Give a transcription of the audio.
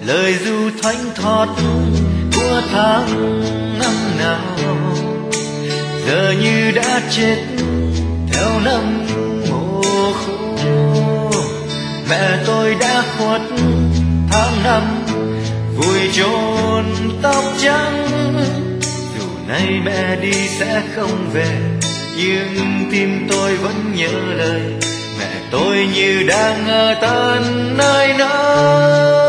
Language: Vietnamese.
lời ru thánh thót của tháng năm nào giờ như đã chết theo năm mùa khô. Mẹ tôi đã khuất tháng năm vùi chôn tóc trắng, dù nay mẹ đi sẽ không về nhưng tim tôi vẫn nhớ lời mẹ tôi như đang ở tận nơi nào.